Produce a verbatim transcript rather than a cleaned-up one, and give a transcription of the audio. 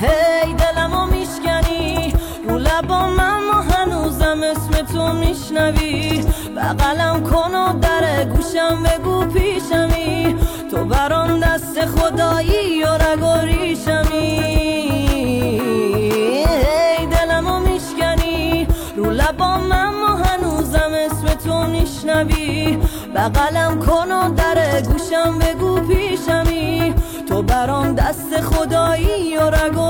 هی دلمو میشکنی رو لبام اما هنوزم اسم تو میشنوی بغلم کن و در گوشم بگو پیشمی تو برام دست خدایی و رگ و ریشمی هی دلمو میشکنی رو لبام اما هنوزم اسم تو میشنوی بغلم کن و در گوشم بگو پیشمی تو برام دست خدایی و رگ